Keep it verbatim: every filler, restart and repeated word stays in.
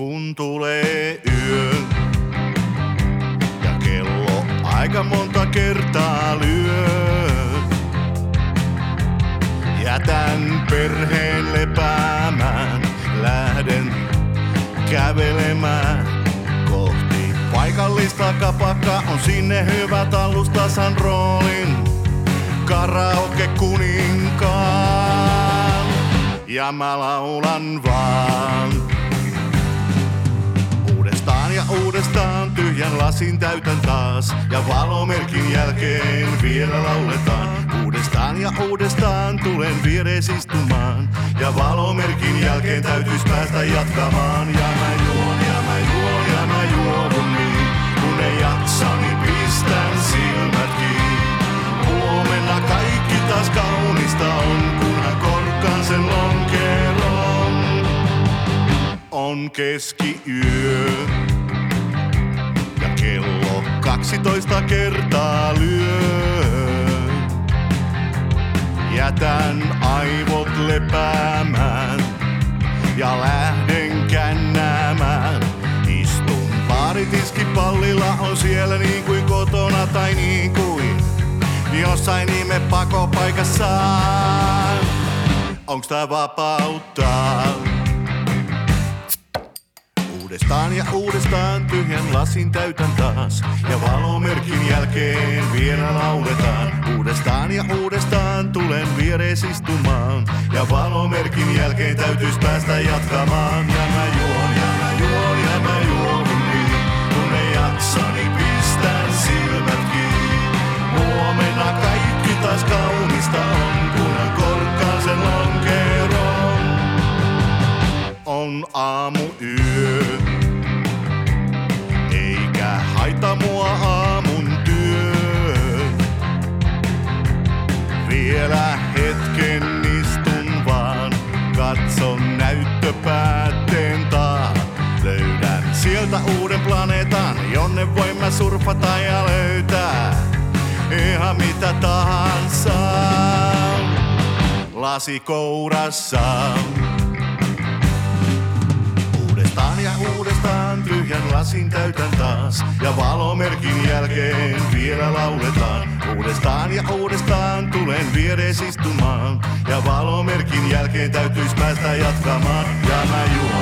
kun tulee yö ja kello aika monta kertaa lyö. Jätän perheen lepäämään, lähden kävelemään kohti paikallista kapakkaa. On sinne hyvä tallustasan roolin karaoke kuninkaan. Ja mä laulan vaan uudestaan ja uudestaan, tyhjän lasin täytän taas. Ja valomerkin jälkeen vielä lauletaan. Uudestaan ja uudestaan tulen vieres istumaan. Ja valomerkin jälkeen täytyis päästä jatkamaan. Ja mä juon ja mä juon ja mä juovun niin. Kun ei jaksa, niin pistän silmät kiinni. Huomenna kaikki taas kaunista on, kunhan korkkaan sen lonkeron. On keskiyö ja kello kaksitoista kertaa lyö. Jätän aivot lepäämään ja lähden kännäämään. Istun baaritiskipallilla, on siellä niin kuin kotona tai niin kuin jossain ihme pakopaikassaan. Onks tää vapautta? Uudestaan ja uudestaan tyhjän lasin täytän taas. Ja valomerkin jälkeen vielä lauletaan. Uudestaan ja uudestaan tulen vieres istumaan. Ja valomerkin jälkeen täytyis päästä jatkamaan. Ja mä juon ja mä juon ja mä juon niin. Kun ei jaksa, niin pistän silmät kiinni. Huomenna kaikki taas kaunista on, kunhan korkkaan sen lonkeron. On aamuyö, eikä haita mua aamun työ. Vielä hetken istun vaan, katson näyttöpäätteen taa. Löydän sieltä uuden planeetan, jonne voin mä surfata ja löytää ihan mitä tahansa. Lasi kourassa. Uudestaan ja uudestaan tyhjän lasin täytän taas. Ja valomerkin jälkeen vielä lauletaan. Uudestaan ja uudestaan tulen vieres istumaan. Ja valomerkin jälkeen täytyis päästä jatkamaan. Ja mä juon